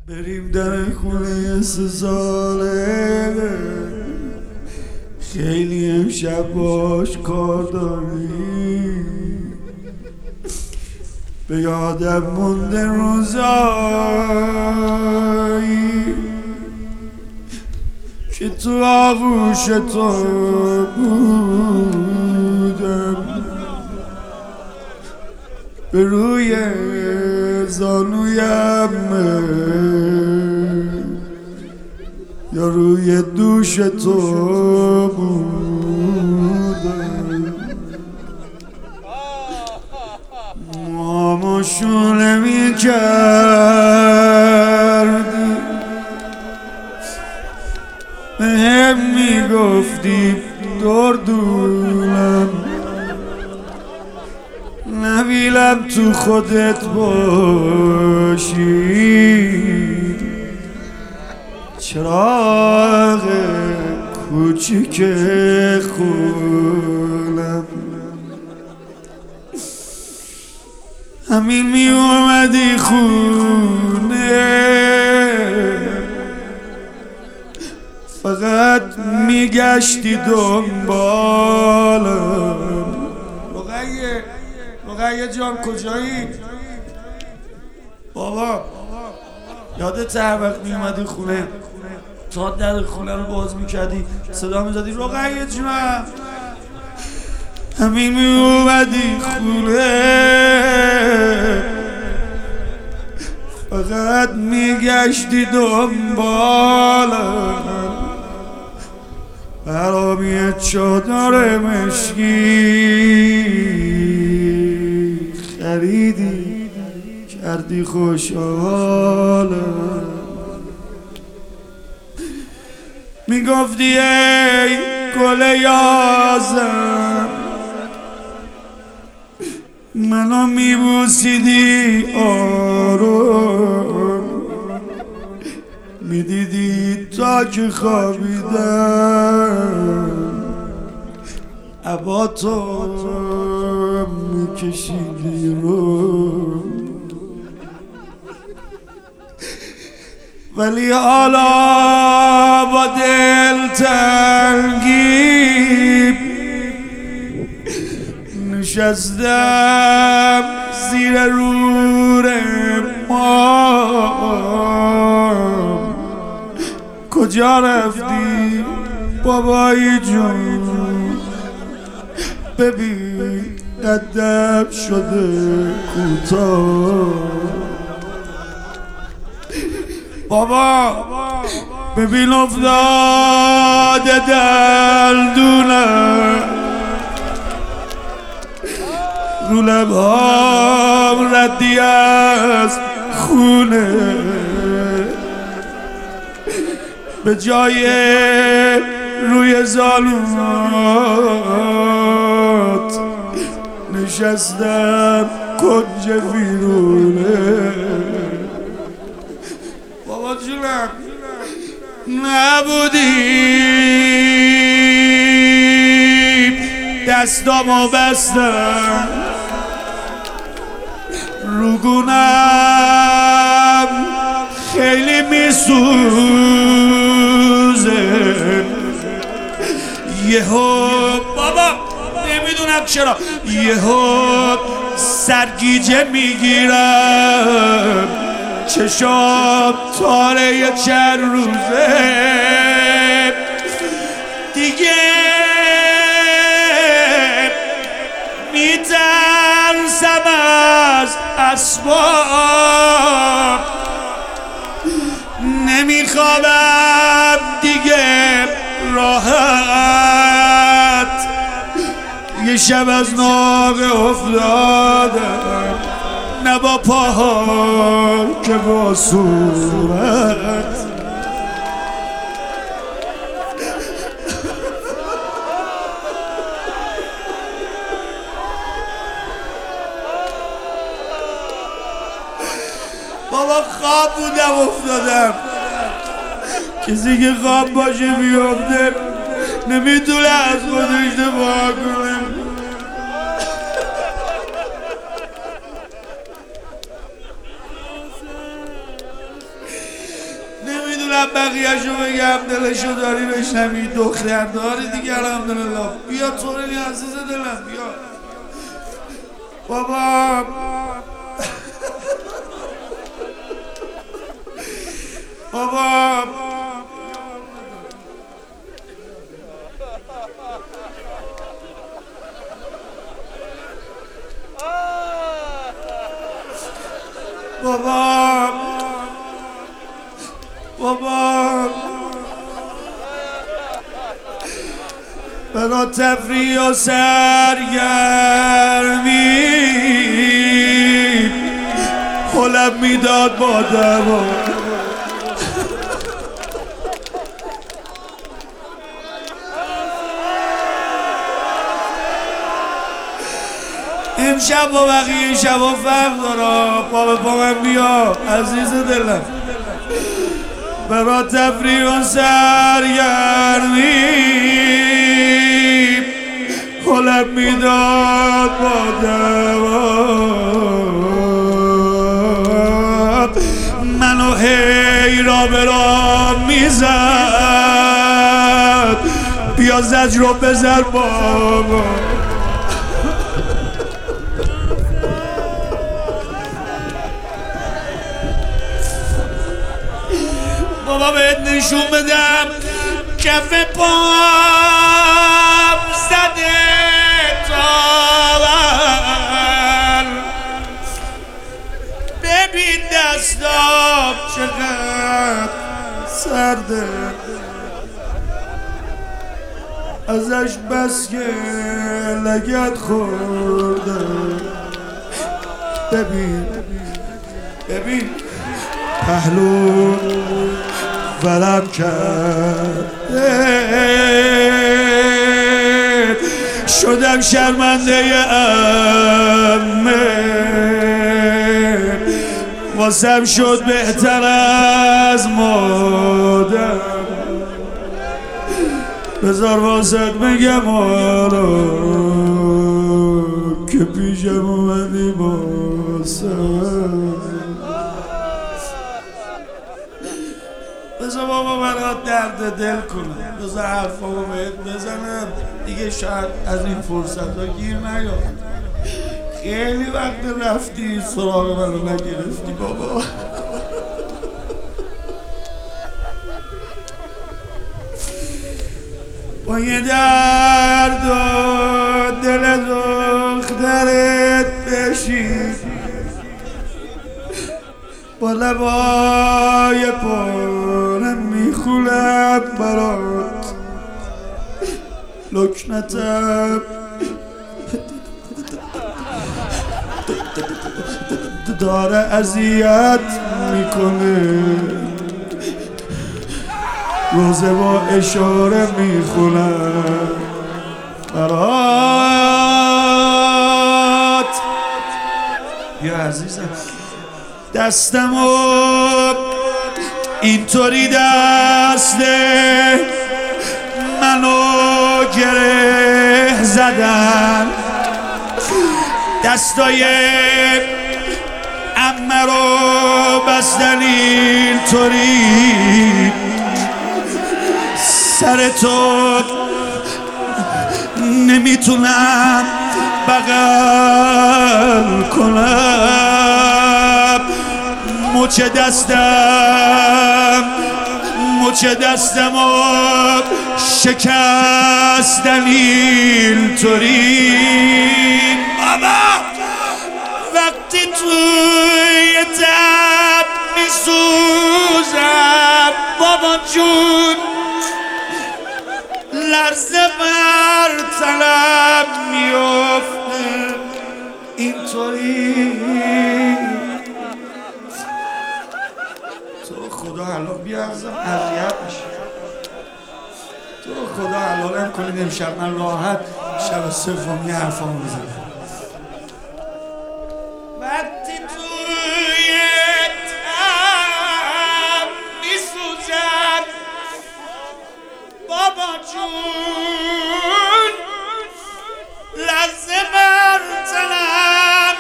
بریم در خونه 3 ساله، خیلی امشب باش کار داری. به یادم مونده روزایی که تو آغوش تو بودم، به روی زانویم یا روی دوش تو بودم. موامو شونه می کردی، بهم می گفتی دردونم، نبیلم تو خودت باشی. چراغ کوچیک خونم همین می اومدی خونه، فقط میگشتی دنبالم. رقیه جان کجایی؟ بابا یادت هر وقت میومدی خونه تا در خونه رو باز میکردی صدا میزدی رقیه جان، همین میومدی خونه، فقط میگشتی دنبالم. برام یه چادر مشکی خریدی، کردی خوشحالم. میگفتی ای گل یازم، منو میبوسیدی آروم، میدیدی تا که خوابیدم، عبا تو میکشیدی رو. ولی حالا با دلتنگی نشستم زیر رور مام. کجا رفتی بابایی جون؟ ببین قدم شده کوتاه. بابا ببین افتاده دلدونم، رو لبهام ردی از خونه، به جای روی زانوات نشستم کنج ویرونه. بابا جونم نبودی، دستامو بستم رو گونم خیلی میسوزه. یهو بابا نمیدونم چرا یهو سرگیجه میگیرم، چشام تاره چند روزه دیگه میترسم از اسباب، نمیخوابم دیگه راحت. یه شب از ناقه افتادم، نه با پاها که با صورت. بابا خواب بودم افتادم، کسی که خواب باشه بیافته نمیتونه از خودش دفاع کنه. نمیدونم بقیه‌شو بگم دلشو داری بشنوی دختر داری دیگه الحمدلله بیا طوری عزیز دلم بیا بابا بابا بابا بابا برا تفریح و سرگرمی حلم میداد با دوا امشب با بقیه شبا فرق دارا پا به پا من بیا عزیز دلم برا تفریح و سرگرمی حلم میداد با دوام منو هی را به را میزد بیا زجر رو بزر بابا بابا بهت نشون بدم کف پام زده تاول ببین دستام چقدر سرده ازش بس که لگت خورده ببین ببین پهلو ورم کرد شدم شرمنده امه واسم شد بهتر از مادر بذار واسد بگم آرا که پیشم اومدی باسم بذار بابا برات درد دل کنم بذار حرفامو بهت بزنم دیگه شاید از این فرصت ها گیر نیاد خیلی وقت رفتی سراغ منو نگرفتی بابا با یه درد و دل دخترت بشید با لبای پارم میخولم برات لکنتم داره اذیت میکنه روزه با اشاره میخونم برات یا عزیزم دستمو اینطوری دسته منو گره زدن دستای عمه رو بستن اینطوری سر تو نمیتونم بغل کنم مچ دستم و شکستن اینطوری بابا وقتی توی تب میسوزم بابا جون لرزه بر تنم میفته اینطوری تو خدا الان بیارزم اذیت میشه تو خدا الان کنید امشب من راحت شب سومی حرفامو بزنم وقتی توی تب میسوزد بابا جون لرزه بر تنم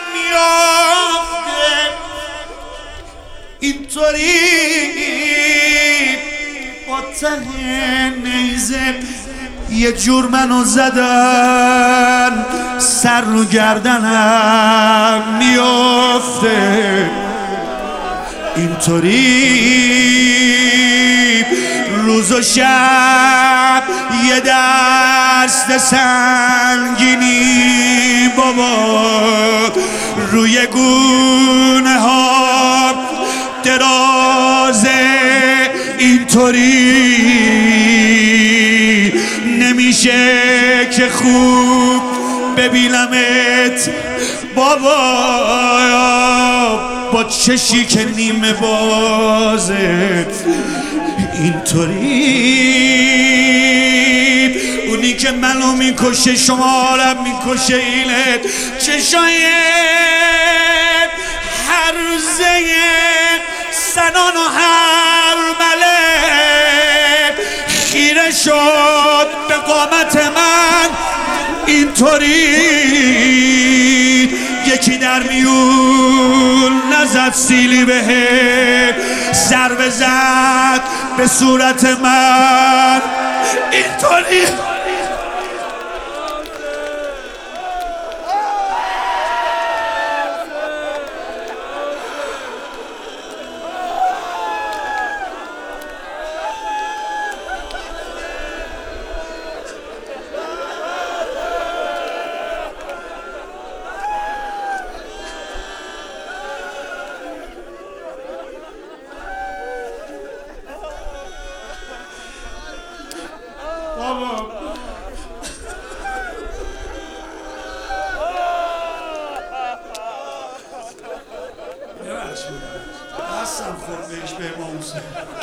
میافته اینطوری ته نیزه یه جور منو زدن، سر رو گردنم میافته. اینطوری روز و شب یه دست سنگینی بابا روی گونه ها درازه. اینطوری نمیشه که خوب ببینمت بابا با چشی که نیمه بازه. اینطوری اونی که منو میکشه شمارم میکشه اینه چشای هرزه سنان و هرمله خیره شد به قامت من. اینطوری یکی در میون نزد سیلی به ضربه زد به صورت من. اینطوری دستم خورد بهش به امام حسین.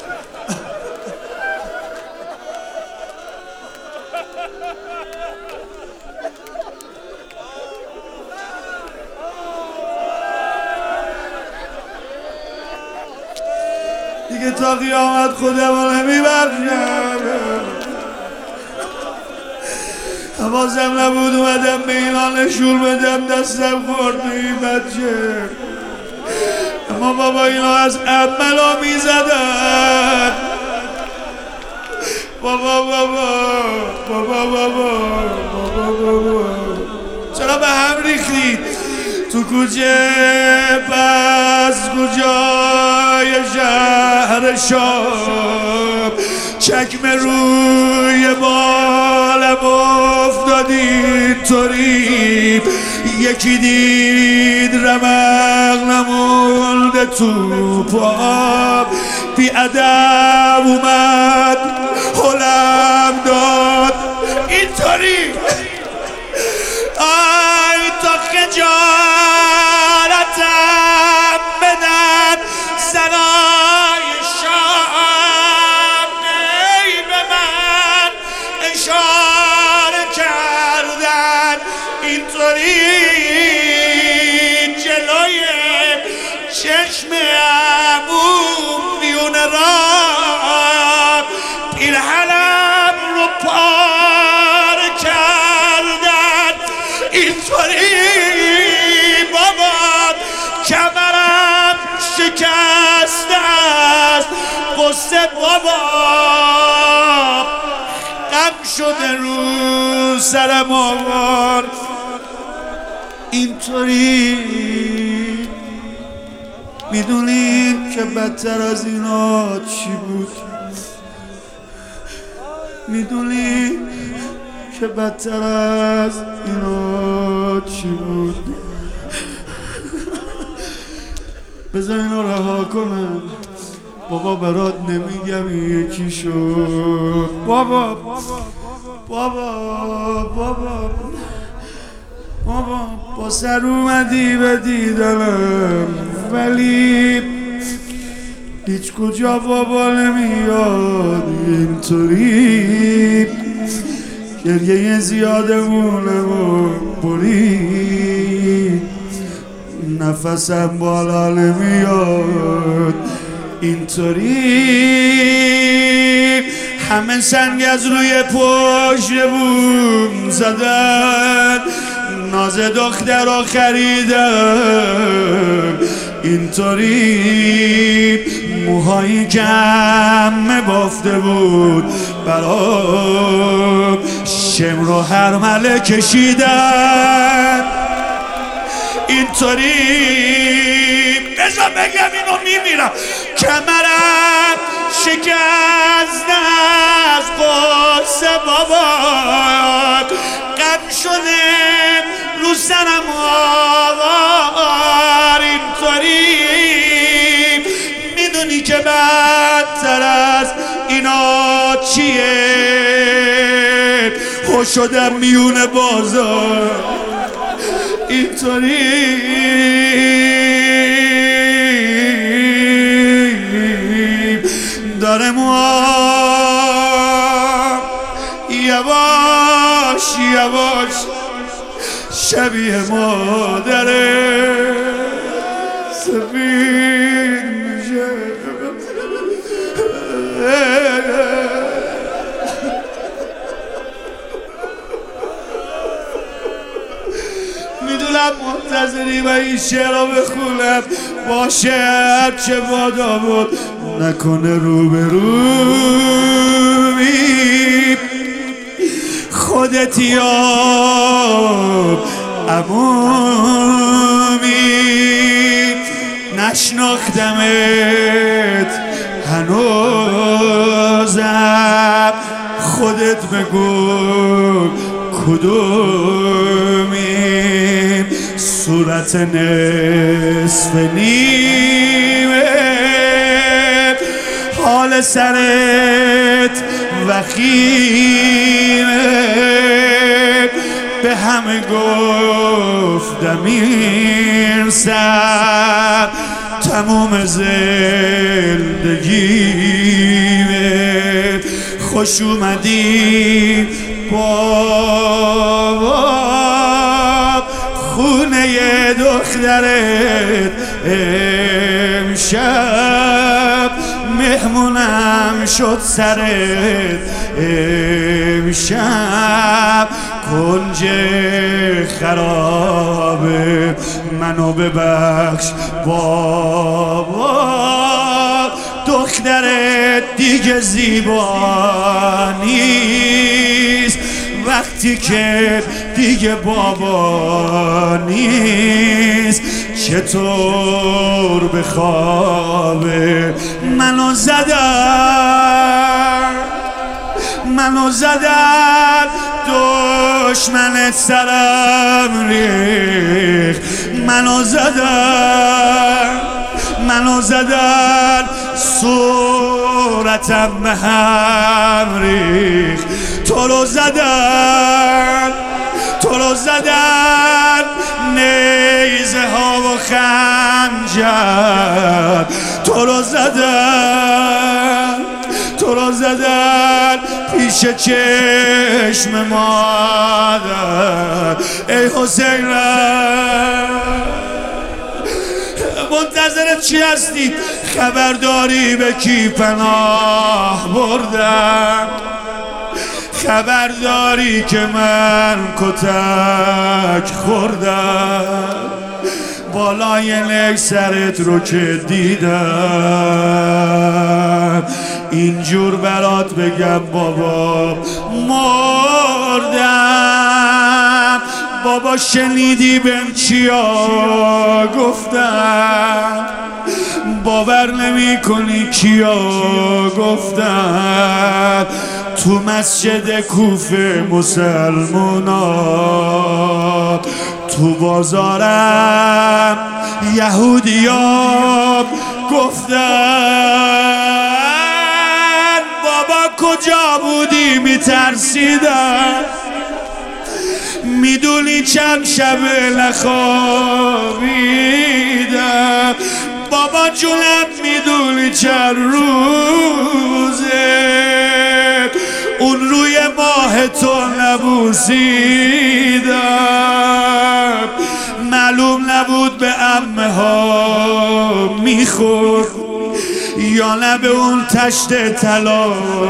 دیگه تا قیامت خودمو نمیبخشم. حواسم نبود اومدم به اینا نشون بدم، دستم خورد به این بچه. اما بابا اینا از عملا میزدن. بابا چرا به هم ریختید تو کوچه؟ پس کجای شهر شام چکمه روی بالم افتادی. اینطوری یکی دید رمق نمونده تو پام، بی ادب اومد حلم داد. اینطوری آی تا خجالتم بدن زنای شام، ای به من اشاره کردن. اینطوری جلوی چشم عموم میون راه پیرهنم رو پار کردن. اینطوری بابا کمرم شکسته است قصه بابا غم شده رو سرم آوار. اینطوری میدونین که بدتر از اینا چی بود؟ میدونین که بدتر از اینا چی بود؟ بذار اینو رها کنم بابا، برات نمیگم یکی شد. بابا با سر اومدی به دیدنم، ولی هیچ کجا بابا نمیاد. اینطوری گریه زیادمونم و برید، نفسم بالا نمیاد. اینطوری همه سنگ از روی پشت بوم زدن، ناز دختر رو خریدم. اینطوری موهایی کم بافته بود برام شمر و هرمله کشیدن اینطوری بذار بگم اینو میمیرم کمرم شکسته از قصه بابا غم شده رو سرم آوار اینطوری میدونی که بدتر از اینا چیه هو شدم میون بازار اینطوری داره موام یواش یواش شبیه مادره سفید میشه میدونم منتظری و این شعر رو بخونم باشه هرچه بادا بود نکنه روبرومی خودت یاب عمومی نشناختمت هنوزم خودت بگو کدومی صورت نصف نیمه حال سرت وخیمه به همه گفتم این سر تموم زندگیمه خوش اومدی بابا خونه دخترت امشب مهمونم شد سرت امشب کنج خرابه منو ببخش بابا دخترت دیگه زیبا نیست وقتی که دیگه بابا نیست چطور به خواب منو زدن دشمن سرم ریخ منو زدن صورتم به هم ریخ تو رو زدن نیزه ها و خنجر تو رو زدن پیش چشم مادر ای حسین منتظر چی هستی خبرداری به کی پناه بردم خبرداری که من کتک خوردم بالای نک سرت رو که دیدم اینجور برات بگم بابا مردم بابا شنیدی بهم چیا گفتم باور نمی کنی کیا گفتم تو مسجد کوفه مسلمونا تو بازارم یهودیان گفتن بابا کجا بودی میترسیدم میدونی چند شب نخوابیدم بابا جونم میدونی چند روزه اون روی ماه تو نبوسیدم معلوم نبود به عمه ها میخور یا نه به اون تشت طلا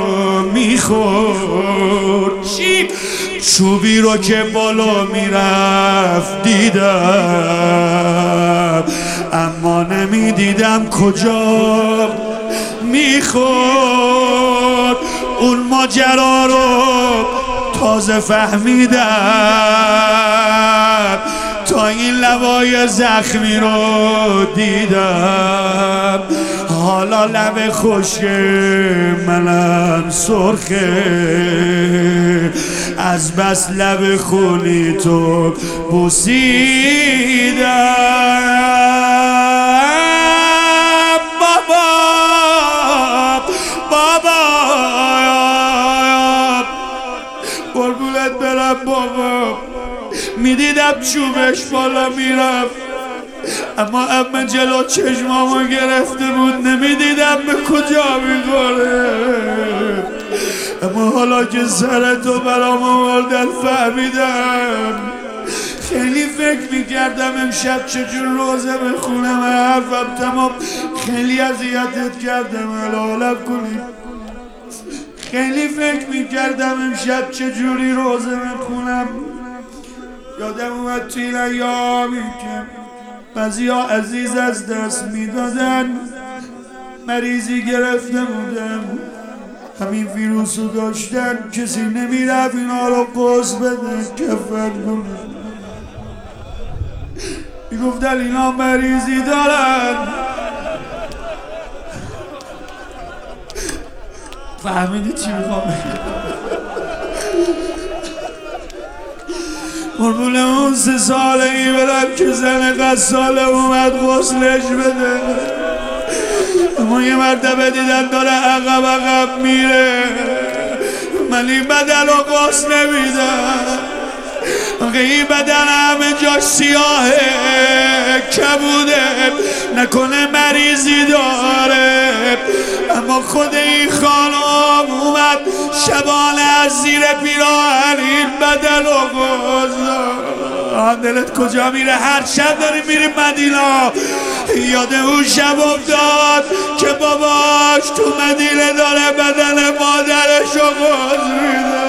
میخور چوبی رو که بالا میرفت دیدم اما نمیدیدم کجا میخورد اون ماجرا رو تازه فهمیدم تا این لبای زخمی رو دیدم حالا لب خشک منم سرخه از بس لب خونی تو بوسیدم بابا قربونت برم بابا میدیدم چوبش بالا میرفت اما امه جلو چشمامو گرفته بود نمیدیدم به کجا میخوره اما حالا که سرتو برام آوردن فهمیدم خیلی فکر میکردم امشب چجور روزه بخونم حرفم تمام خیلی اذیتت کردم الالم کنی خیلی فکر میکردم امشب چجوری روزه بخونم یادم اومد توی این ایامی که بعضی‌ها عزیز از دست میدادن مریضی گرفته بودم همین ویروس رو داشتن کسی نمیرفت اینا رو قرص بده کفن کنه میگفتن اینا مریضی دارن فهمیدی چی میخوام بگم قربون اون 3 سالگی برم که زن قصاله اومد غسلش بده اما یه مرتبه دیدن داره عقب میره من این بدن رو غسل نمیدم آخه این بدن همه جاش سیاهه کبوده نکنه مریضی داره اما خود این خانم اومد شبانه از زیر پیراهن این بدن رو گذاشت دلت کجا میره هر شب داریم میریم مدینه یاد اون شب افتاد که باباش تو مدینه داره بدن مادرش رو غسل میده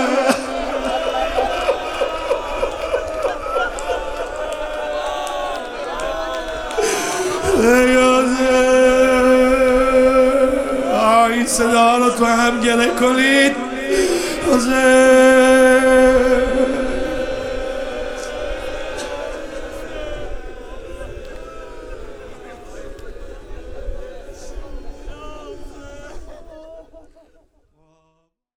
این صدا رو تو هم گله کنید